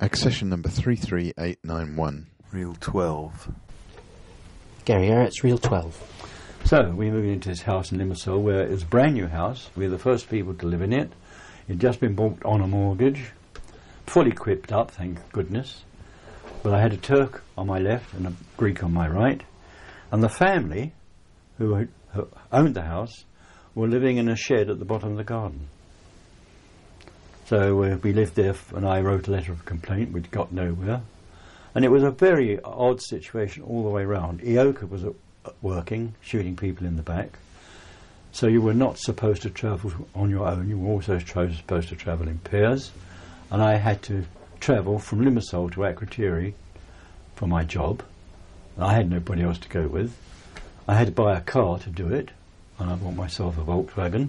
Accession number 33891. Reel 12. Gary, it's Reel 12. So, we moved into this house in Limassol where it was a brand new house. We were the first people to live in it. It had just been bought on a mortgage. Fully equipped up, thank goodness. But I had a Turk on my left and a Greek on my right. And the family who owned the house were living in a shed at the bottom of the garden. So we lived there, and I wrote a letter of complaint, which got nowhere. And it was a very odd situation all the way round. Ioka was working, shooting people in the back. So you were not supposed to travel on your own. You were also supposed to travel in pairs. And I had to travel from Limassol to Akrotiri for my job. I had nobody else to go with. I had to buy a car to do it, and I bought myself a Volkswagen.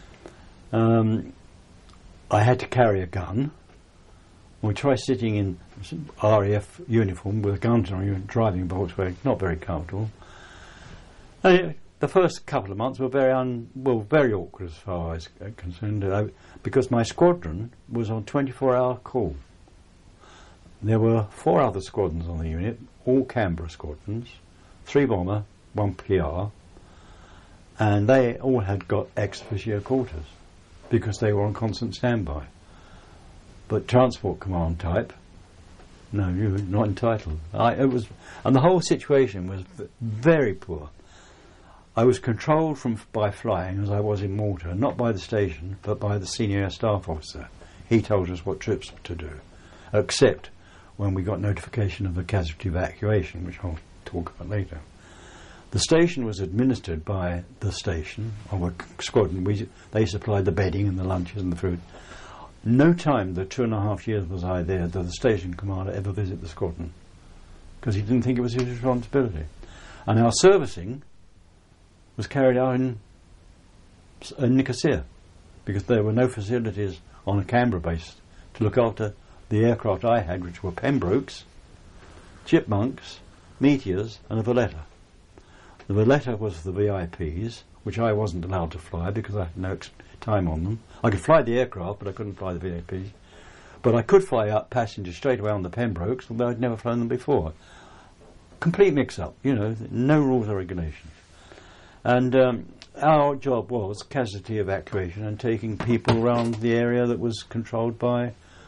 I had to carry a gun. We tried sitting in RAF uniform with guns on you and driving a Volkswagen, not very comfortable. And the first couple of months were very awkward as far as concerned, because my squadron was on 24-hour call. There were 4 other squadrons on the unit, all Canberra squadrons, 3 bomber, 1 PR, and they all had got ex officio quarters because they were on constant standby. But transport command type, no, you were not entitled. And the whole situation was very poor. I was controlled by flying as I was in Malta, not by the station, but by the senior staff officer. He told us what trips to do, except when we got notification of a casualty evacuation, which I'll talk about later. The station was administered by the station, or a squadron. They supplied the bedding and the lunches and the food. No time, the 2.5 years was I there, did the station commander ever visit the squadron, because he didn't think it was his responsibility. And our servicing was carried out in Nicosia, because there were no facilities on a Canberra base to look after the aircraft I had, which were Pembrokes, Chipmunks, Meteors and a Valletta. The Valletta was the VIPs, which I wasn't allowed to fly because I had no time on them. I could fly the aircraft, but I couldn't fly the VIPs. But I could fly up passengers straight away on the Pembrokes, although I'd never flown them before. Complete mix-up, no rules or regulations. And our job was casualty evacuation and taking people around the area that was controlled by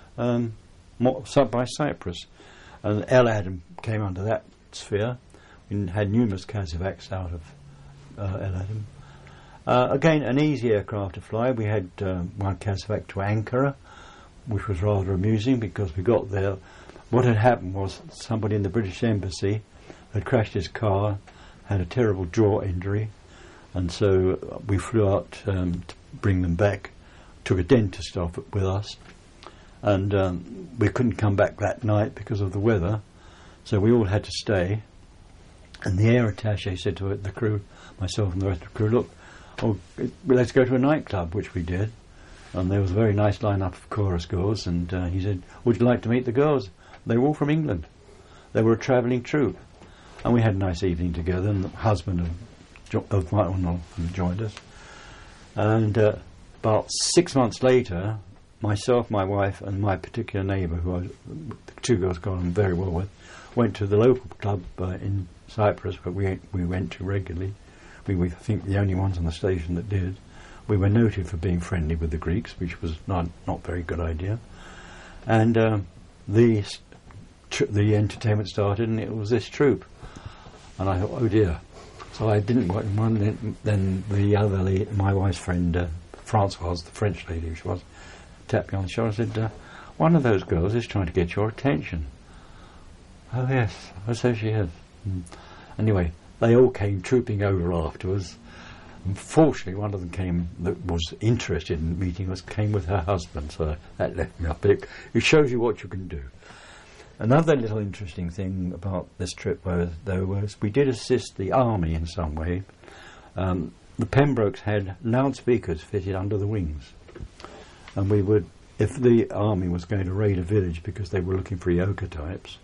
Cyprus. And El Adam came under that sphere. We had numerous CASEVACs out of El Adam. Again, an easy aircraft to fly. We had one CASEVAC to Ankara, which was rather amusing because we got there. What had happened was somebody in the British Embassy had crashed his car, had a terrible jaw injury, and so we flew out to bring them back, took a dentist off with us, and we couldn't come back that night because of the weather, so we all had to stay. And the air attaché said to the crew, myself and the rest of the crew, look, let's go to a nightclub, which we did. And there was a very nice line-up of chorus girls, and he said, would you like to meet the girls? They were all from England. They were a travelling troupe. And we had a nice evening together, and the husband of my one joined us. And about 6 months later, myself, my wife, and my particular neighbour, who the 2 girls got on very well with, went to the local club in Cyprus, but we went to regularly. We were, I think, the only ones on the station that did. We were noted for being friendly with the Greeks, which was not very good idea. And the entertainment started, and it was this troupe. And I thought, oh dear. So I didn't work in one. Then the other lady, my wife's friend, Françoise, the French lady she was, tapped me on the shoulder and said, one of those girls is trying to get your attention. Oh yes, so she is. Anyway, they all came trooping over afterwards. Unfortunately, one of them came that was interested in meeting us, came with her husband, so that left me up. But it shows you what you can do. Another little interesting thing about this trip was we did assist the army in some way. The Pembrokes had loudspeakers fitted under the wings, and we would, if the army was going to raid a village because they were looking for Ioka types,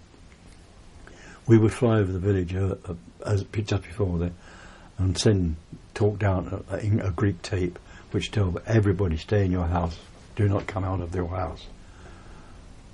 we would fly over the village just before that and talk down a Greek tape which told everybody, stay in your house, do not come out of your house.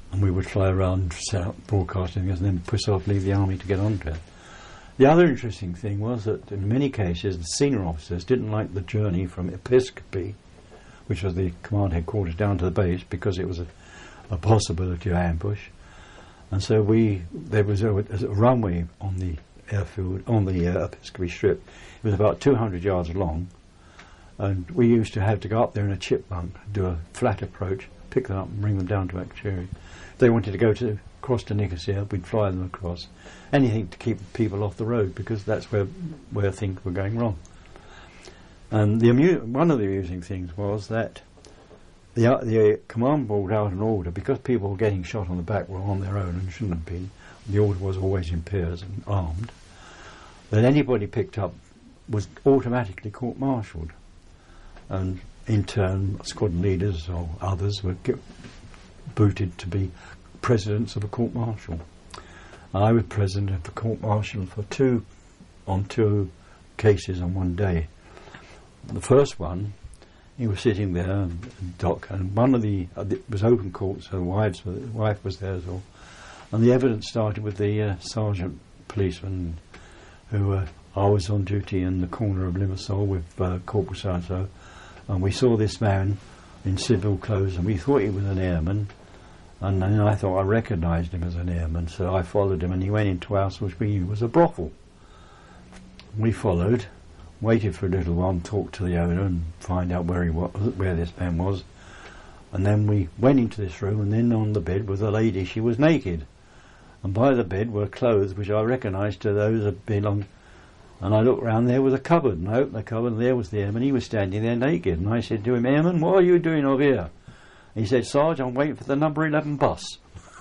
and we would fly around, set up broadcasting, and then push off, leave the army to get onto it. The other interesting thing was that in many cases the senior officers didn't like the journey from Episcopi, which was the command headquarters, down to the base, because it was a possibility of ambush. And so there was a runway on the airfield, on the Episcopi Strip. It was about 200 yards long, and we used to have to go up there in a chipmunk, do a flat approach, pick them up and bring them down to Akrotiri. If they wanted to go across to Nicosia, we'd fly them across. Anything to keep people off the road, because that's where things were going wrong. And one of the amusing things was that the command brought out an order, because people were getting shot on the back were on their own and shouldn't have been. The order was always in pairs and armed. That anybody picked up was automatically court-martialed. And in turn, squadron leaders or others were booted to be presidents of a court-martial. I was president of the court-martial for two cases on one day. The first one, he was sitting there in dock, and one of it was open court, so the wife was there as well. And the evidence started with the sergeant policeman who I was on duty in the corner of Limassol with Corporal so-and-so, and we saw this man in civil clothes, and we thought he was an airman, and then I thought I recognised him as an airman, so I followed him, and he went into a house which we knew was a brothel. We followed, waited for a little while, and talked to the owner and find out where this man was, and then we went into this room, and then on the bed was a lady. She was naked, and by the bed were clothes which I recognised to those that belonged. And I looked round, there was a cupboard, and I opened the cupboard, and there was the airman. He was standing there naked, and I said to him, "Airman, what are you doing over here?" He said, "Sarge, I'm waiting for the number 11 bus."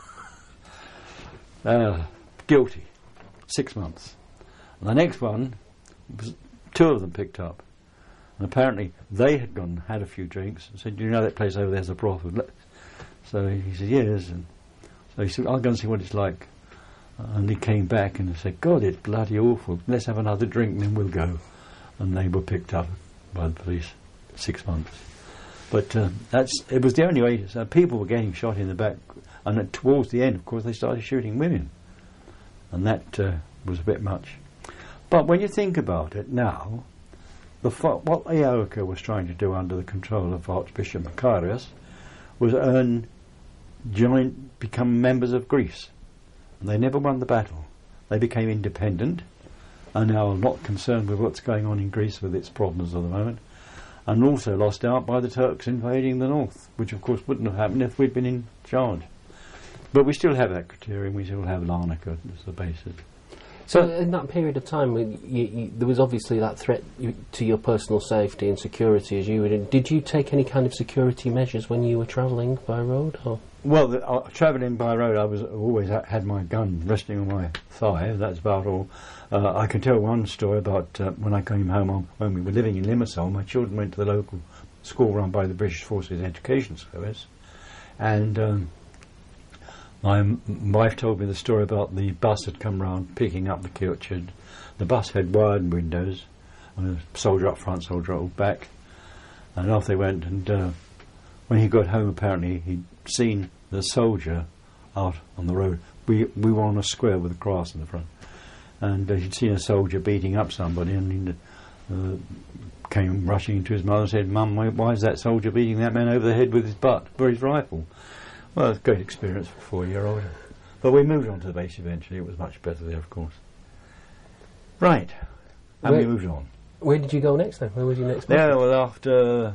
Guilty. 6 months. And the next one, two of them picked up. And apparently they had had a few drinks, and said, "Do you know that place over there's a brothel?" So he said, "Yes." And so he said, "I'll go and see what it's like." And he came back and said, "God, it's bloody awful. Let's have another drink and then we'll go." And they were picked up by the police. 6 months. But it was the only way. So people were getting shot in the back, and towards the end, of course, they started shooting women, and that was a bit much. But when you think about it now, what Eoka was trying to do under the control of Archbishop Macarius was become members of Greece. And they never won the battle. They became independent, and now are not concerned with what's going on in Greece with its problems at the moment, and also lost out by the Turks invading the north, which of course wouldn't have happened if we'd been in charge. But we still have Akrotiri, and we still have Larnaca as the basis. So in that period of time, there was obviously that threat to your personal safety and security as you were in. Did you take any kind of security measures when you were travelling by road? Or? Well, travelling by road, I always had my gun resting on my thigh. That's about all. I can tell one story about when I came home when we were living in Limassol. My children went to the local school run by the British Forces Education Service, and my wife told me the story about the bus had come round picking up the Kilchard. The bus had wide windows, and a soldier up front, soldier up back, and off they went. And when he got home, apparently he'd seen the soldier out on the road. We were on a square with grass in the front, and he'd seen a soldier beating up somebody, and he came rushing into his mother and said, "Mum, why is that soldier beating that man over the head with his butt for his rifle?" Well, it's a great experience for a 4-year-old. But we moved on to the base eventually. It was much better there, of course. Right. And we moved on. Where did you go next then? Where was your next? Yeah, well, after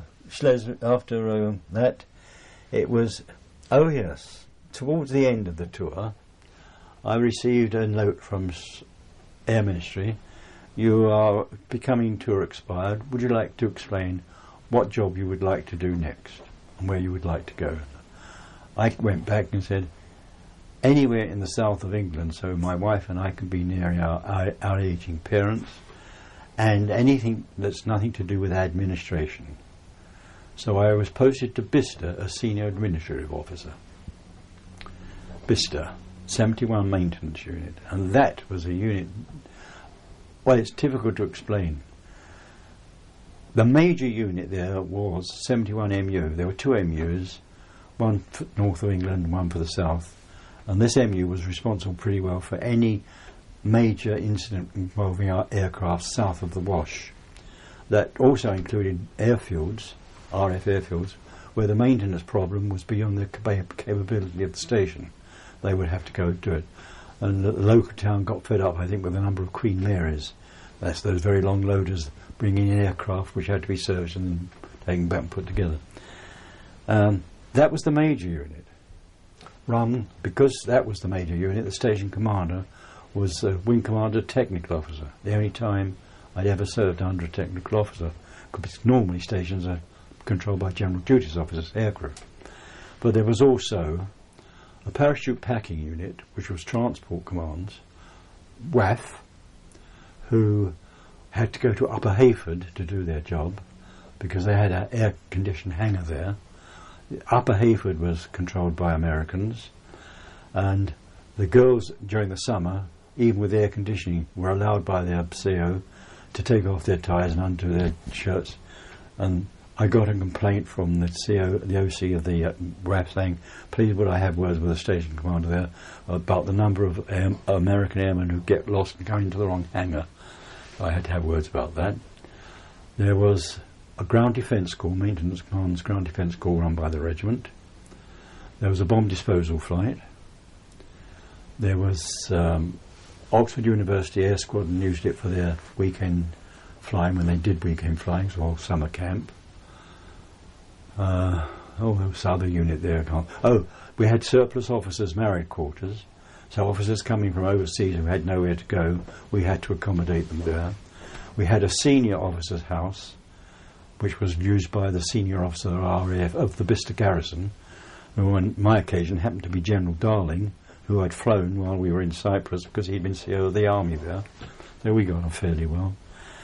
that, it was, towards the end of the tour, I received a note from Air Ministry. "You are becoming tour expired. Would you like to explain what job you would like to do next and where you would like to go?" I went back and said, "Anywhere in the south of England, so my wife and I can be near our aging parents, and anything that's nothing to do with administration." So I was posted to Bicester as Senior Administrative Officer. Bicester, 71 Maintenance Unit, and that was a unit, well, it's difficult to explain. The major unit there was 71 MU. There were 2 MUs, one for north of England and one for the south. And this MU was responsible pretty well for any major incident involving our aircraft south of the Wash. That also included airfields, RF airfields, where the maintenance problem was beyond the capability of the station. They would have to go do it. And the local town got fed up, I think, with the number of Queen Marys. That's those very long loaders bringing in aircraft which had to be serviced and taken back and put together. That was the major unit. Because that was the major unit, the station commander was a wing commander technical officer. The only time I'd ever served under a technical officer, because normally stations are controlled by general duties officers, aircrew. But there was also a parachute packing unit, which was Transport Command's, WAF, who had to go to Upper Hayford to do their job, because they had an air-conditioned hangar there. Upper Hayford was controlled by Americans, and the girls during the summer, even with air conditioning, were allowed by their CO to take off their ties and undo their shirts. And I got a complaint from the OC of the WAF saying, please would I have words with the station commander there about the number of American airmen who get lost and go into the wrong hangar. I had to have words about that. There was a ground defence corps, maintenance command's ground defence corps run by the regiment. There was a bomb disposal flight. There was Oxford University Air Squadron used it for their weekend flying when they did weekend flying, so summer camp. There was other unit there. We had surplus officers' married quarters, so officers coming from overseas who had nowhere to go, we had to accommodate them there. We had a senior officer's house, which was used by the senior officer of RAF of the Bicester Garrison, who on my occasion happened to be General Darling, who had flown while we were in Cyprus because he'd been CO of the army there. So we got on fairly well.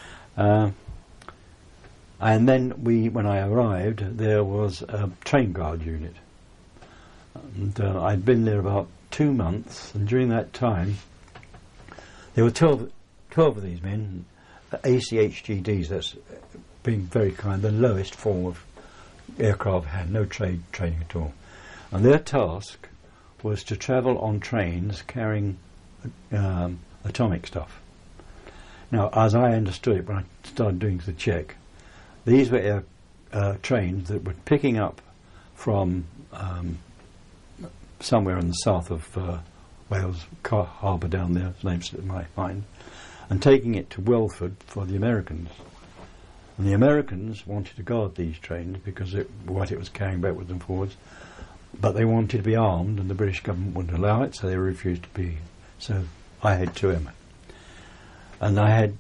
And then when I arrived, there was a train guard unit. And I'd been there about 2 months, and during that time, there were 12 of these men, ACHGDs, that's being very kind, the lowest form of aircraft, had no training at all. And their task was to travel on trains carrying atomic stuff. Now, as I understood it when I started doing the check, these were trains that were picking up from somewhere in the south of Wales, Harbour down there, name slipped my mind, and taking it to Welford for the Americans. And the Americans wanted to guard these trains because what it was carrying backwards and forwards, but they wanted to be armed, and the British government wouldn't allow it, so they refused to be. So I had 2 airmen. And I had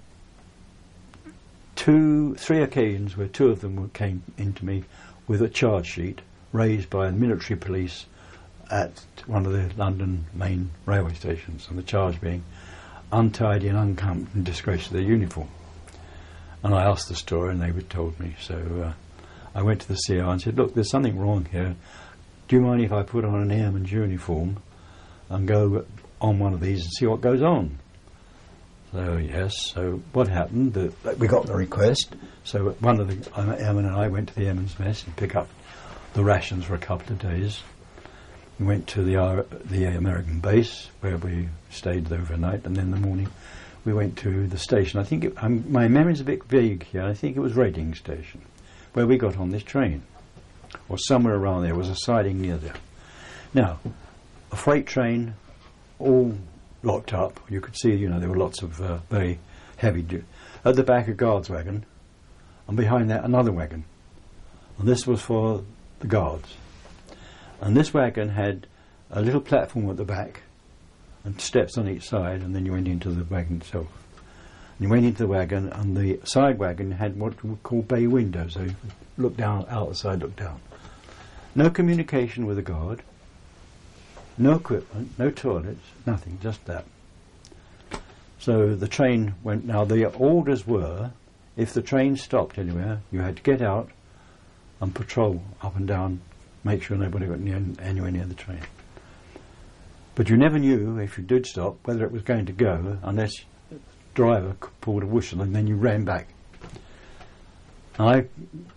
3 occasions where 2 of them came into me with a charge sheet raised by the military police at one of the London main railway stations, and the charge being untidy and unkempt and disgrace to their uniform. And I asked the story, and they told me. So I went to the CO and said, look, there's something wrong here. Do you mind if I put on an airman's uniform and go on one of these and see what goes on? So yes, so what happened, we got the request, so one of the airmen and I went to the airman's mess and pick up the rations for a couple of days. We went to the American base where we stayed overnight, and then in the morning we went to the station. I think my memory's a bit vague here. I think it was Reading Station where we got on this train, or somewhere around there. Was a siding near there. Now, a freight train, all locked up. You could see, there were lots of very heavy. At the back, a guard's wagon, and behind that, another wagon. And this was for the guards. And this wagon had a little platform at the back and steps on each side, and then you went into the wagon itself. And you went into the wagon, and the side wagon had what we call bay windows, so you could look down, out the side, look down. No communication with the guard, no equipment, no toilets, nothing, just that. So the train went. Now the orders were, if the train stopped anywhere, you had to get out and patrol up and down, make sure nobody got anywhere near the train. But you never knew, if you did stop, whether it was going to go, unless the driver pulled a whistle and then you ran back. I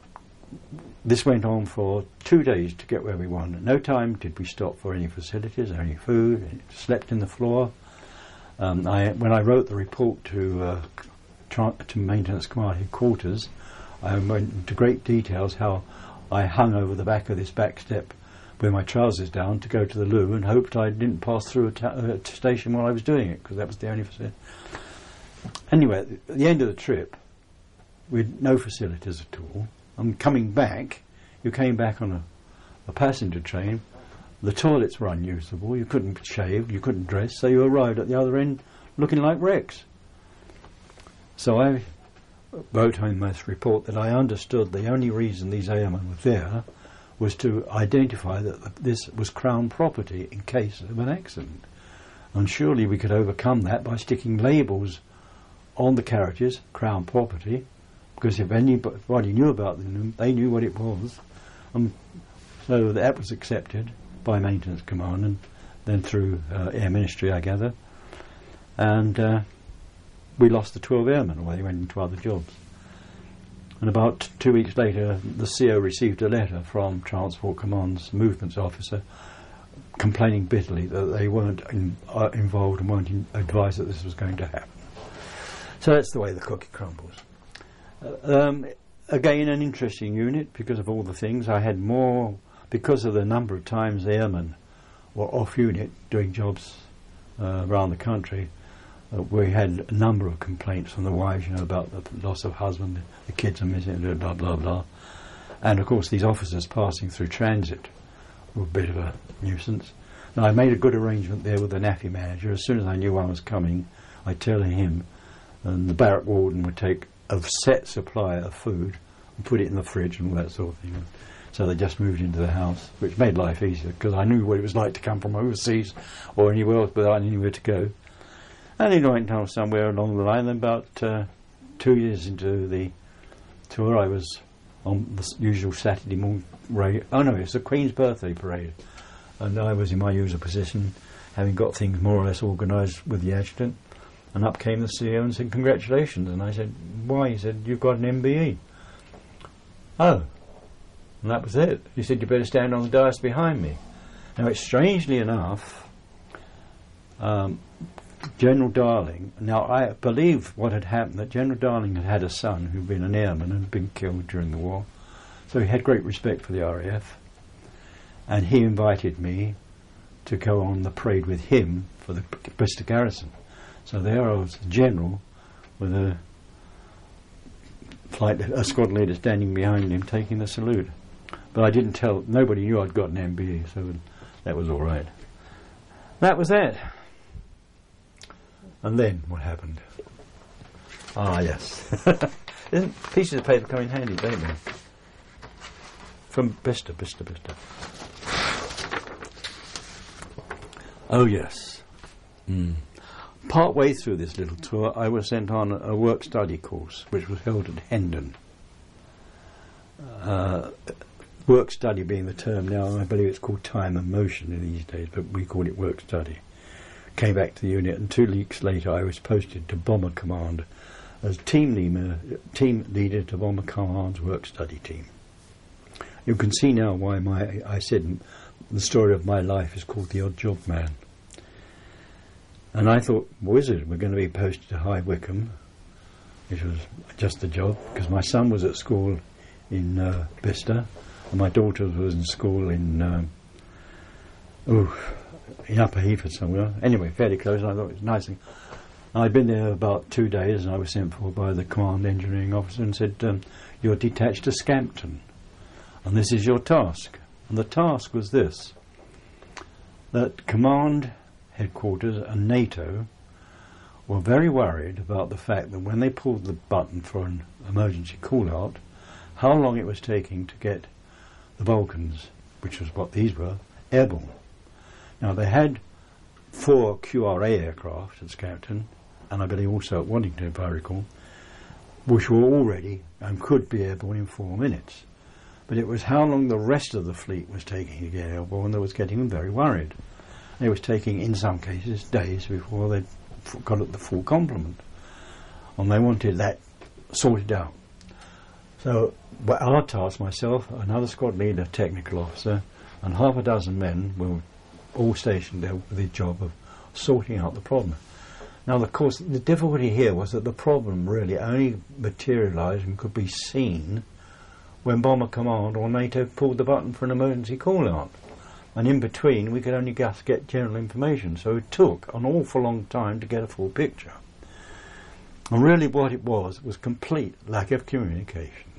this went on for 2 days to get where we wanted. At no time did we stop for any facilities or any food. Slept in the floor. When I wrote the report to Maintenance Command Headquarters, I went into great details how I hung over the back of this back step with my trousers down to go to the loo and hoped I didn't pass through a station while I was doing it, because that was the only facility. Anyway, at the end of the trip, we had no facilities at all. And coming back, you came back on a passenger train. The toilets were unusable. You couldn't shave, you couldn't dress, so you arrived at the other end looking like wrecks. So I wrote in this report that I understood the only reason these airmen were there was to identify that this was Crown property in case of an accident. And surely we could overcome that by sticking labels on the carriages, Crown property, because if anybody knew about them, they knew what it was. So that was accepted by Maintenance Command and then through Air Ministry, I gather. And we lost the 12 airmen, or they went into other jobs. And about 2 weeks later, the CO received a letter from Transport Command's movements officer complaining bitterly that they weren't involved and weren't advised that this was going to happen. So that's the way the cookie crumbles. Again, an interesting unit because of all the things. I had more, because of the number of times the airmen were off unit doing jobs around the country. We had a number of complaints from the wives, about the loss of husband, the kids are missing, blah, blah, blah. And of course these officers passing through transit were a bit of a nuisance. Now I made a good arrangement there with the NAFI manager. As soon as I knew I was coming, I'd tell him, and the barrack warden would take a set supply of food and put it in the fridge and all that sort of thing. So they just moved into the house, which made life easier because I knew what it was like to come from overseas or anywhere else without anywhere to go. And it went on somewhere along the line. And about 2 years into the tour, I was on the usual Saturday morning parade. Oh no, it's the Queen's birthday parade. And I was in my usual position, having got things more or less organised with the adjutant. And up came the CEO and said, "Congratulations." And I said, "Why?" He said, "You've got an MBE." Oh. And that was it. He said, "You better stand on the dais behind me." Now, it's strangely enough, General Darling, now I believe what had happened, that General Darling had had a son who'd been an airman and had been killed during the war. So he had great respect for the RAF. And he invited me to go on the parade with him for the Bristol Garrison. So there I was, general, with a squad leader standing behind him taking the salute. But I didn't tell, nobody knew I'd got an MBE, so that was all right. That was it. And then what happened? Ah, yes. Pieces of paper come in handy, don't they? From Bicester. Oh, yes. Part way through this little tour, I was sent on a work-study course, which was held at Hendon. Work-study being the term now, I believe it's called time and motion in these days, but we call it work-study. Came back to the unit, and 2 weeks later I was posted to Bomber Command as team leader to Bomber Command's work-study team. You can see now why I said the story of my life is called The Odd Job Man. And I thought, wizard, we're going to be posted to High Wycombe, which was just a job, because my son was at school in Bicester, and my daughter was in school in Upper Heathford somewhere. Anyway, fairly close, and I thought it was a nice thing. I'd been there about 2 days, and I was sent for by the command engineering officer and said, "You're detached to Scampton, and this is your task." And the task was this, that command headquarters and NATO were very worried about the fact that when they pulled the button for an emergency call-out, how long it was taking to get the Vulcans, which was what these were, airborne. Now, they had 4 QRA aircraft at Scampton, and I believe also at Waddington, if I recall, which were all ready and could be airborne in 4 minutes. But it was how long the rest of the fleet was taking to get airborne that was getting them very worried. It was taking, in some cases, days before they got at the full complement. And they wanted that sorted out. So our task, myself, another squad leader, technical officer, and half a dozen men were all stationed there with the job of sorting out the problem. Now, of course, the difficulty here was that the problem really only materialised and could be seen when Bomber Command or NATO pulled the button for an emergency call-out. And in between, we could only just get general information, so it took an awful long time to get a full picture. And really what it was complete lack of communication.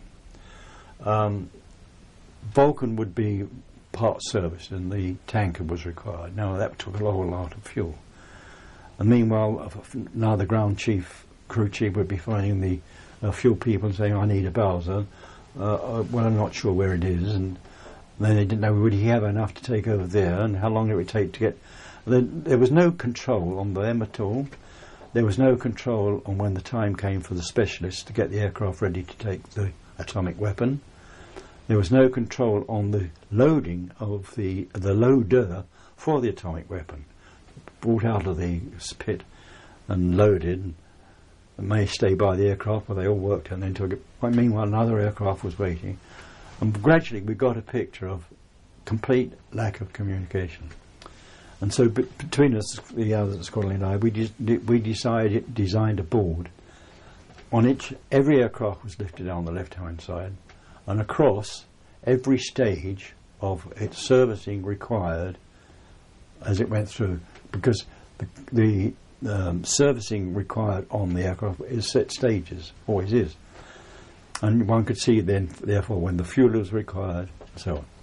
Vulcan would be part serviced and the tanker was required. Now that took a whole lot of fuel. And meanwhile, now the ground chief, crew chief would be finding the fuel people and saying, I need a Bowser. Well, I'm not sure where it is. And then they didn't know, would he have enough to take over there and how long it would take to get... There was no control on them at all. There was no control on when the time came for the specialists to get the aircraft ready to take the atomic weapon. There was no control on the loading of the loader for the atomic weapon. Brought out of the pit and loaded, and may stay by the aircraft where they all worked and then took it. Meanwhile, another aircraft was waiting. And gradually we got a picture of complete lack of communication. And so between us, the other squadron and I, we designed a board on which every aircraft was lifted on the left-hand side, and across every stage of its servicing required as it went through, because the servicing required on the aircraft is set stages, always is. And one could see then, therefore, when the fuel was required, and so on.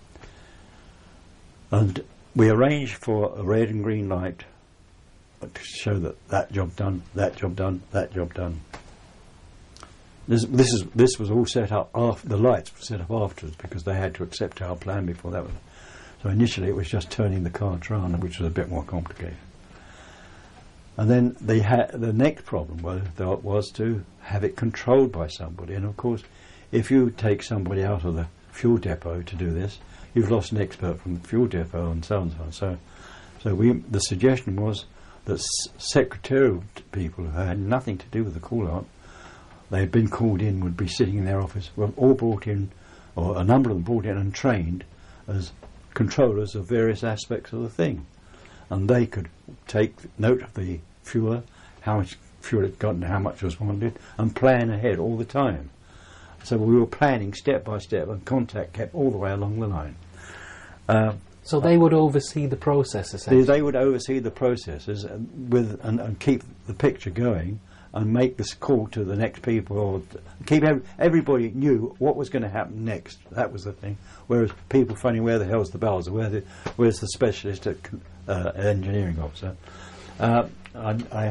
And we arranged for a red and green light to show that job done, that job done, that job done. This was all set up after the lights were set up afterwards because they had to accept our plan before that was. So initially it was just turning the cards around, which was a bit more complicated. And then the next problem was to have it controlled by somebody. And of course, if you take somebody out of the fuel depot to do this, you've lost an expert from the fuel depot and so on and so on. So the suggestion was that secretarial people who had nothing to do with the call-out, they had been called in, would be sitting in their office, were all brought in, or a number of them brought in and trained as controllers of various aspects of the thing. And they could take note of the fuel, how much fuel it got and how much was wanted, and plan ahead all the time. So we were planning step by step, and contact kept all the way along the line. So they would oversee the process, essentially? They would oversee the processes and keep the picture going and make this call to the next people, or keep everybody knew what was going to happen next. That was the thing. Whereas people finding where the hell's the Bowser, where's the specialist engineering officer. I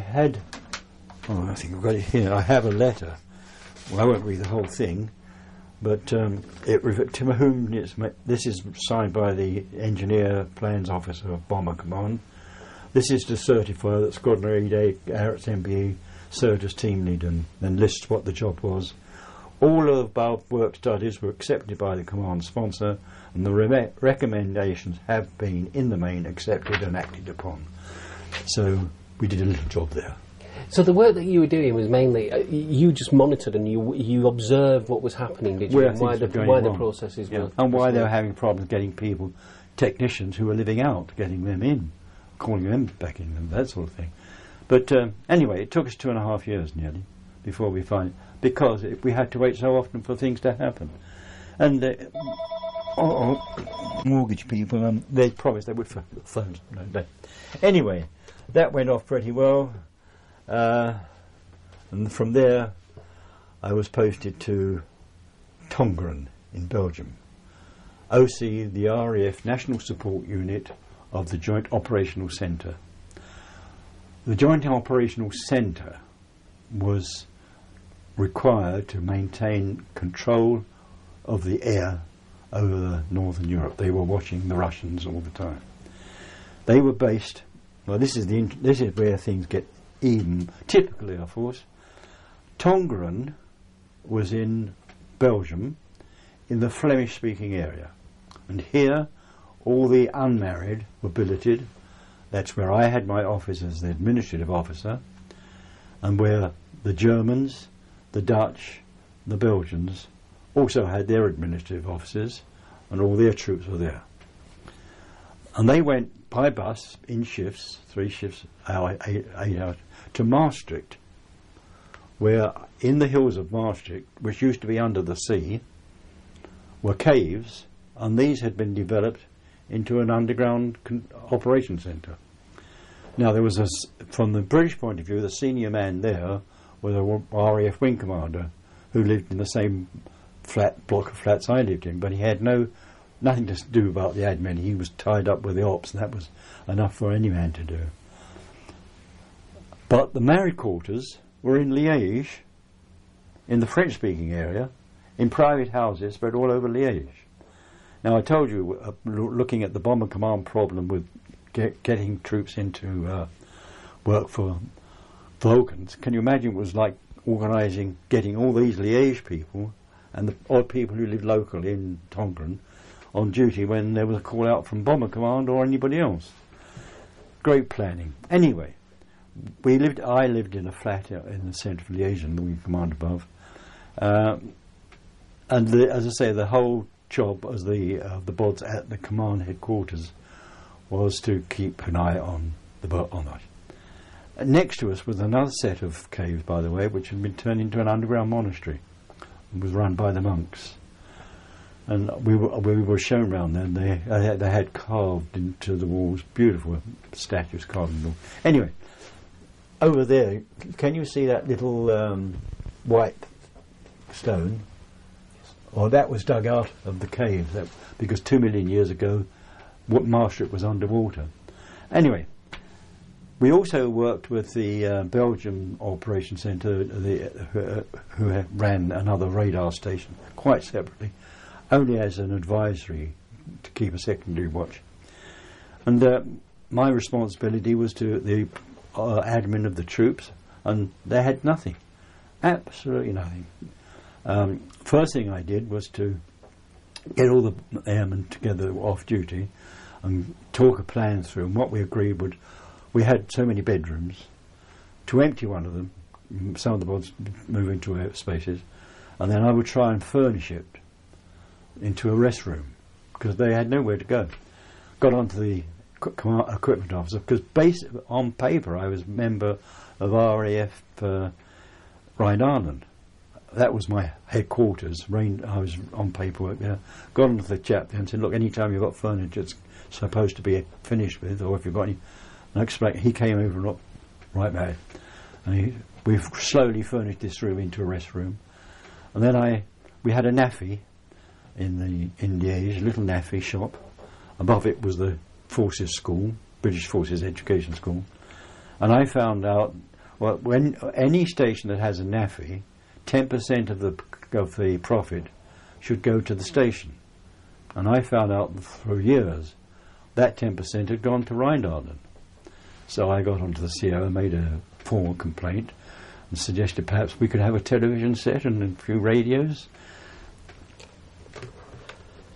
think I've got it here. I have a letter. Well, I won't read the whole thing, but to whom this is signed by the engineer plans officer of Bomber Command. This is to certify that Squadron A Harrods MBE served as team leader, and then lists what the job was. All of the above work studies were accepted by the command sponsor, and the recommendations have been, in the main, accepted and acted upon. So we did a little job there. So the work that you were doing was mainly you just monitored and you observed what was happening, did you? Where and why the processes were, and why they were having problems getting people, technicians who were living out, getting them in, calling them back in, and that sort of thing. But anyway, it took us 2.5 years nearly before we found it, because we had to wait so often for things to happen. And mortgage people, they promised they would phone no day. Anyway, that went off pretty well. And from there, I was posted to Tongeren in Belgium, OC, the RAF National Support Unit of the Joint Operational Centre. The Joint Operational Centre was required to maintain control of the air over Northern Europe. They were watching the Russians all the time. They were based. Well, this is where things get even. Typically, of course, Tongeren was in Belgium, in the Flemish-speaking area, and here all the unmarried were billeted. That's where I had my office as the administrative officer, and where the Germans, the Dutch, the Belgians also had their administrative offices, and all their troops were there. And they went by bus in shifts, 3 shifts, 8 hours, to Maastricht, where in the hills of Maastricht, which used to be under the sea, were caves, and these had been developed into an underground operation centre. Now, there was from the British point of view, the senior man there was a RAF wing commander who lived in the same block of flats I lived in, but he had nothing to do about the admin. He was tied up with the ops, and that was enough for any man to do. But the married quarters were in Liège, in the French-speaking area, in private houses spread all over Liège. Now, I told you, looking at the Bomber Command problem with getting troops into work for Vulcans, can you imagine what it was like getting all these Liège people and the odd people who lived locally in Tongeren on duty when there was a call out from Bomber Command or anybody else? Great planning. Anyway, I lived in a flat in the centre of Liège, and the wing command above. And as I say, the whole job as the BODs at the command headquarters was to keep an eye on that. Next to us was another set of caves, by the way, which had been turned into an underground monastery and was run by the monks. And we were shown round there, and they had carved into the walls beautiful statues carved in the wall. Anyway, over there, can you see that little white stone? Well, that was dug out of the cave because 2 million years ago, Maastricht was underwater. Anyway, we also worked with the Belgium Operation Centre, who ran another radar station quite separately, only as an advisory to keep a secondary watch. And my responsibility was to the admin of the troops, and they had nothing, absolutely nothing. First thing I did was to get all the airmen together off duty and talk a plan through. And what we agreed would, we had so many bedrooms, to empty one of them, some of the BODs move into spaces, and then I would try and furnish it into a rest room because they had nowhere to go. Got onto the equipment officer because on paper I was a member of RAF Rhine-Ireland. That was my headquarters. I was on paperwork there. Got onto the chap there and said, look, any time you've got furniture it's supposed to be finished with, or if you've got any, and I explained, he came over and looked, right mate. And we've slowly furnished this room into a rest room. And then we had a NAFI in Liège, a little NAFI shop. Above it was the Forces School, British Forces Education School. And I found out, well, when any station that has a NAFI, 10% of the profit should go to the station. And I found out through years that 10% had gone to Rhine-Ireland. So I got onto the CO and made a formal complaint and suggested perhaps we could have a television set and a few radios.